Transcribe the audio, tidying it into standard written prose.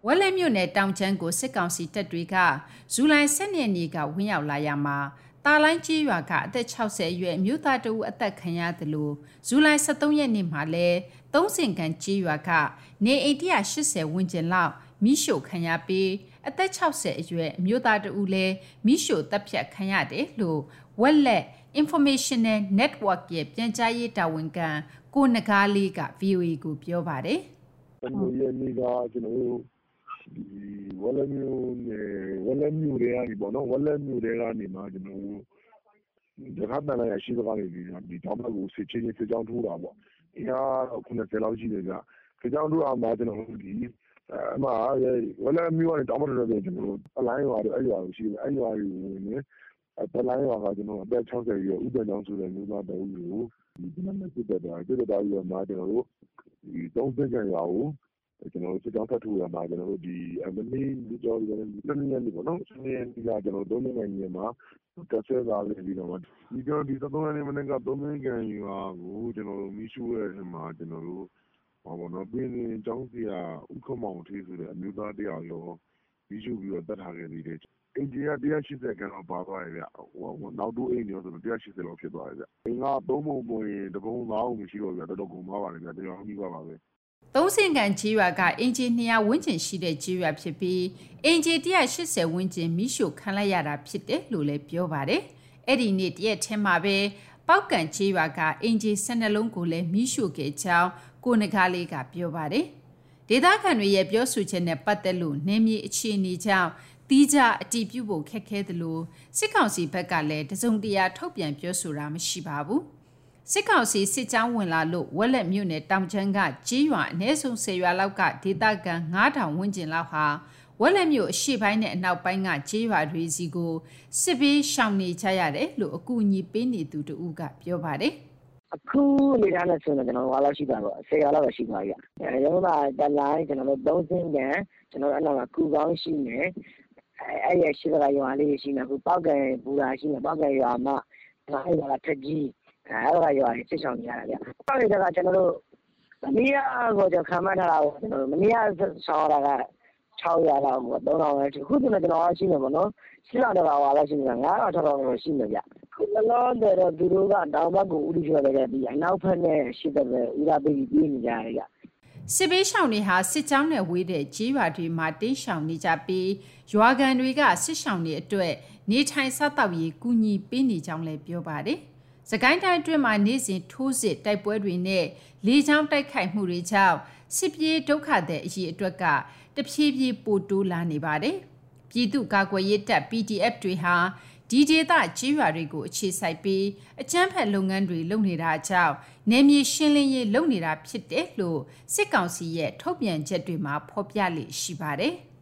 ဝက်လက်မြို့နယ်တောင်ချမ်းကိုစစ်ကောင်စီတပ်တွေကဇူလိုင်12ရက်နေ့ကဝင်ရောက်လာရမှာတာလိုင်းကြီးရွာကအသက်60အရွယ်မြို့သားတဦးအသက်ခံရတယ်လို့ဇူလိုင်13ရက်နေ့မှာလဲသုံးစင်ကန်ကြီးရွာကနေအိမ်180ဝန်းကျင်လောက်မိရှို့ခံရပြီးအသက်60အရွယ်မြို့သားတဦးလဲမိရှို့တပ်ဖြတ်ခံရတယ်လို့ဝက်လက် Informational Network ရဲ့ပြန်ကြားရေးတာဝန်ခံကိုနဂါးလေးက VOA ကိုပြောပါတယ်။ဒီနေ့ကကျွန်တော်တို့ဝက်လက်မြို့တွေကနေပေါ့နော်ဝက်လက်မြို့တွေကနေမှကျွန်တော်တို့တခါတန်လိုက်ရရှိသွားနေပြီဒီတောင်ဘက်ကိုစစ်ချင်းစစ်ကြောင်းထိုးတာပေါ့အင်အားတော့90လောက်ရှိတယ်ဗျစစ်ကြောင်းထိုးအောင်မှာကျွန်တော်တို့ဒီအမဝက်လက်မြို့ကနေတောင်ဘက်တွေကျွန်တော်တို့အလိုင်းရွာတွေအဲ့ရွာကိုရှိတယ်အဲ့ရွာကိုဝင်နေပလိုင်းရွာကကျွန်တော်အသက်60ကျော်ဥပဒေကြောင့်ဆိုတဲ့မြို့သားတအုပ်ကိုဒီနေ့နဲ့ပြည်တော်ပြီးတော့မှကျွန်တော်တို့ဒီသုံးစက်ကြံရွာကိုကျွန်တော်တို့စစ်ကြောင်းဖတ်ထိုးရမှာကျွန်တော်တို့ဒီမနေ့ဒီကြော်ဒီနေ့နေ့ပေါ့နော်နေ့နေ့ကကျွန်တော်တို့3နေ့နေမှာတက်ဆဲလာပြီးတော့ဒီကြော်ဒီ3နေ့မနေ့က3နေ့ကန်ရွာကိုကျွန်တော်တို့မိရှုရဲ့မှာကျွန်တော်တို့ဟောပေါ့နော်ပြင်းရင်ကျောင်းစီကဥက္ကမောင်ထေးဆိုတဲ့အမျိုးသားတယောက်ရောမိရှုပြီးတော့တတ်ထားခဲ့သေးတယ်အင်ဂျင်က180ခန်းတော့ပါသွားတယ်ဗျဟိုနောက်တိုးအိမ်ရောဆိုတော့180လောက်ဖြစ်သွားတယ်ဗျအင်က3ပုံပုံရင်တပုံသားအောင်မရှိတော့ဗျတော်တော်ကုန်သွားပါတယ်ဗျတရားကြီးပါပဲသုံးစင်ကန်ကြီးရွာကအင်ဂျီ200ဝန်းကျင်ရှိတဲ့ကြီးရွာဖြစ်ပြီးအင်ဂျီ180ဝန်းကျင်မိရှို့ခံလိုက်ရတာဖြစ်တယ်လို့လည်းပြောပါတယ်အဲ့ဒီနေ့တရက်ထဲမှာပဲပောက်ကန်ကြီးရွာကအင်ဂျီ12လုံးကိုလည်းမိရှို့ခဲ့ကြောင်းကိုနဂါးလေးကပြောပါတယ်ဒေသခံတွေရဲ့ပြောဆိုချက်နဲ့ပတ်သက်လို့နေမြေအခြေအနေကြောင့်တီးခြားအတည်ပြုဖို့ခက်ခဲသလိုစစ်ကောင်စီဘက်ကလည်းတစုံတရာထုတ်ပြန်ပြောဆိုတာမရှိပါဘူးစစ်ကောင်စီစစ်ကြောင်းဝင်လာလို့ဝက်လက်မြို့နယ်တောင်ချမ်းကကြီးရွာအနည်းဆုံး10ရွာလောက်ကဒေသခံ9000ဝန်းကျင်လောက်ဟာဝက်လက်မြို့အရှေ့ပိုင်းနဲ့အနောက်ပိုင်းကကြီးရွာတွေစီကိုစစ်ဘေးရှောင်နေကြရတယ်လို့အကူအညီပေးနေသူတို့ကပြောပါတယ်အခုနေရာနဲ့ဆိုတော့ကျွန်တော်ဘာလို့ရှိတာပေါ့10ရွာလောက်ရှိပါရဲ့ရုံးမှာတလိုင်းကျွန်တော်တို့3စင်းကန်ကျွန်တော်တို့အနောက်ကကူကောင်းရှိနေအဲ့ရရှိတဲ့ရွာလေးရှိနေအခုပောက်ကံဘူရာရှိနေပောက်ကံရွာမှာအဲ့ဒါကထက်ကြီးအဲ့ဒါရွာကြီးစစ်ဆောင်နေရတာဗျ။အဲ့ဒါကကျွန်တော်တို့မနေ့ကကျွန်တော်ခံမှန်းထားတာကိုကျွန်တော်တို့မနေ့ကဆောင်ရတာက600လောက်ပေါ့3000လောက်ခုကျွန်တော်ရှိနေပေါ့နော်600လောက်ပါလောက်ရှိနေတာ9000 6000လောက်ရှိနေဗျ။ခုလောတော့သူတို့ကတောင်ဘက်ကိုဥတီကျော်တဲ့ဒီအနောက်ဘက်နဲ့ရှိတဲ့ဥရာပေးပြီးနေကြတယ်ဗျ။စစ်ဘေးရှောင်တွေဟာစစ်ကြောင်းနဲ့ဝေးတဲ့ကြီးရွာတွေမှာတင်းရှောင်နေကြပြီးရွာကန်တွေကစစ်ရှောင်တွေအတွက်နေထိုင်စားတောက်ရေးကူညီပေးနေကြောင်းလည်းပြောပါတယ်။စကိုင်းတိုင်းအတွင်းမှာနေ့စဉ်ထိုးစစ်တိုက်ပွဲတွေနဲ့လေကြောင်းတိုက်ခိုက်မှုတွေကြောင့်စစ်ပြေးဒုက္ခသည်အရေးအတွက်ကတဖြည်းဖြည်းပိုတိုးလာနေပါတယ်။ပြည်သူ့ကာကွယ်ရေးတပ် PDF တွေဟာဒီဒေသကြီးရွာတွေကိုအခြေစိုက်ပြီးအကြမ်းဖက်လုပ်ငန်းတွေလုပ်နေတာကြောင့်နယ်မြေရှင်းလင်းရေးလုပ်နေတာဖြစ်တယ်လို့စစ်ကောင်စီရဲ့ထုတ်ပြန်ချက်တွေမှာဖော်ပြလေ့ရှိပါတယ်။